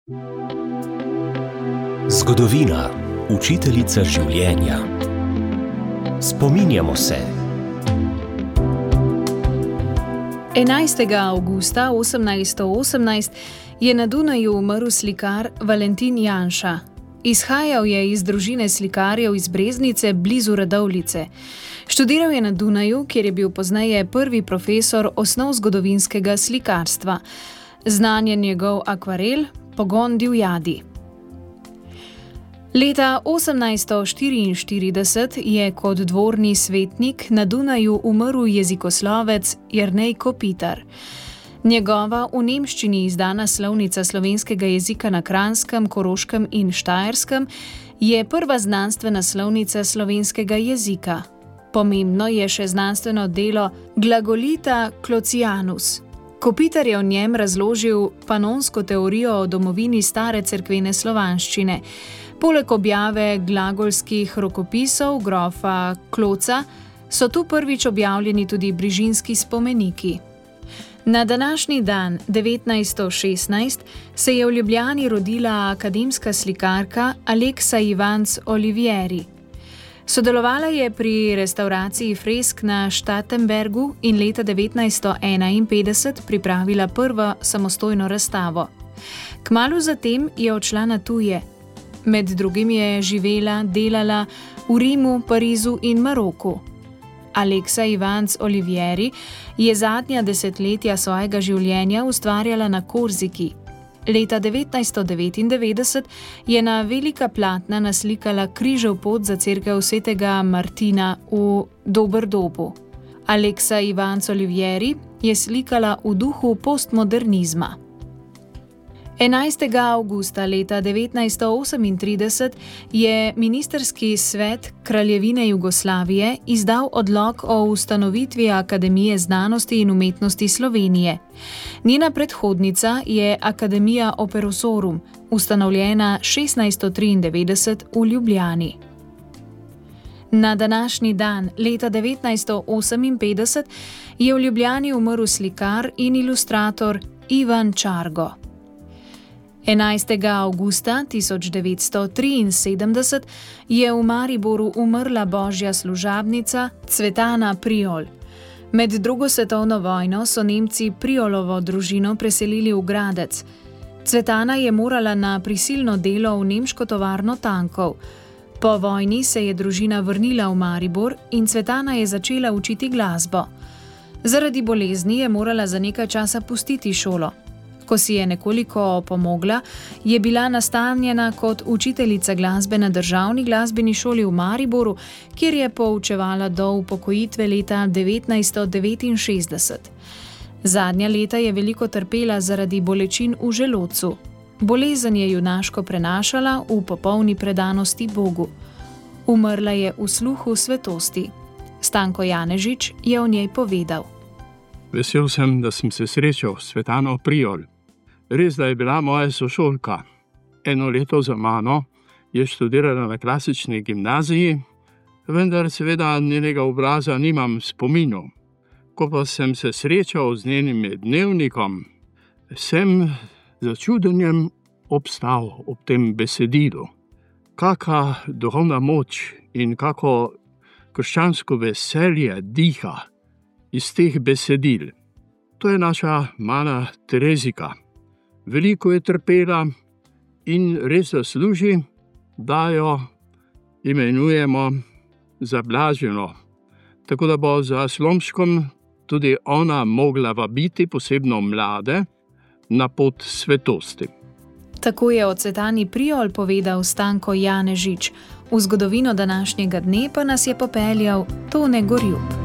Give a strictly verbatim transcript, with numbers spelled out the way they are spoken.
Zgodovina, učiteljica življenja. Spominjamo se. enajstega avgusta osemnajststo osemnajst je na Dunaju umrl slikar Valentin Janša. Izhajal je iz družine slikarjev iz Breznice blizu Radovljice. Študiral je na Dunaju, kjer je bil pozneje prvi profesor osnov zgodovinskega slikarstva. Znan je njegov akvarel Pogon divjadi. Leta osemnajststo štiriinštirideset je kot dvorni svetnik na Dunaju umrl jezikoslovec Jernej Kopitar. Njegova v nemščini izdana slovnica slovenskega jezika na Kranjskem, Koroškem in Štajerskem je prva znanstvena slovnica slovenskega jezika. Pomembno je še znanstveno delo Glagolita Klocianus. Kopitar je v njem razložil panonsko teorijo o domovini stare cerkvene slovanščine. Poleg objave glagolskih rokopisov grofa Kloca so tu prvič objavljeni tudi brižinski spomeniki. Na današnji dan, devetnajststo šestnajst, se je v Ljubljani rodila akademska slikarka Alexa Ivanc Olivieri. Sodelovala je pri restavraciji fresk na Štatenbergu in leta devetnajststo enainpetdeset pripravila prvo samostojno razstavo. Kmalu zatem je odšla na tuje. Med drugim je živela, delala v Rimu, Parizu in Maroku. Alexa Ivanc Olivieri je zadnja desetletja svojega življenja ustvarjala na Korziki. Leta devetnajststo devetindevetdeset je na velika platna naslikala križev pot za cerkev svetega Martina v Doberdobu. Alexa Ivanc Olivieri je slikala v duhu postmodernizma. enajstega avgusta leta devetnajststo osemintrideset je ministrski svet Kraljevine Jugoslavije izdal odlok o ustanovitvi Akademije znanosti in umetnosti Slovenije. Njena predhodnica je Academia Operosorum, ustanovljena šestnajststo triindevetdeset v Ljubljani. Na današnji dan, leta devetnajststo oseminpetdeset, je v Ljubljani umrl slikar in ilustrator Ivan Čargo. enajstega avgusta tisoč devetsto triinsedemdeset je v Mariboru umrla božja služabnica Cvetana Priol. Med drugo svetovno vojno so Nemci Priolovo družino preselili v Gradec. Cvetana je morala na prisilno delo v nemško tovarno tankov. Po vojni se je družina vrnila v Maribor in Cvetana je začela učiti glasbo. Zaradi bolezni je morala za nekaj časa pustiti šolo. Ko si je nekoliko opomogla, je bila nastanjena kot učiteljica glasbe na Državni glasbeni šoli v Mariboru, kjer je poučevala do upokojitve leta devetnajststo devetinšestdeset. Zadnja leta je veliko trpela zaradi bolečin v želodcu. Bolezen je junaško prenašala v popolni predanosti Bogu. Umrla je v sluhu svetosti. Stanko Janežič je o njej povedal. Vesel sem, da sem se srečal s Cvetano Priol. Res, da je bila moja sošolka. Eno leto za mano je študirala na klasični gimnaziji, vendar seveda njenega obraza nimam spominu. Ko pa sem se srečal z njenim dnevnikom, sem z čudenjem obstal ob tem besedilu. Kaka duhovna moč in kako krščansko veselje diha iz teh besedil. To je naša mala Terezika. Veliko je trpela in res zasluži, da jo imenujemo za blaženo. Tako da bo za slomškom tudi ona mogla vabiti posebno mlade na pot svetosti. Tako je o Cvetani Priol povedal Stanko Janežič. V zgodovino današnjega dne pa nas je popeljal Tone Gorjup.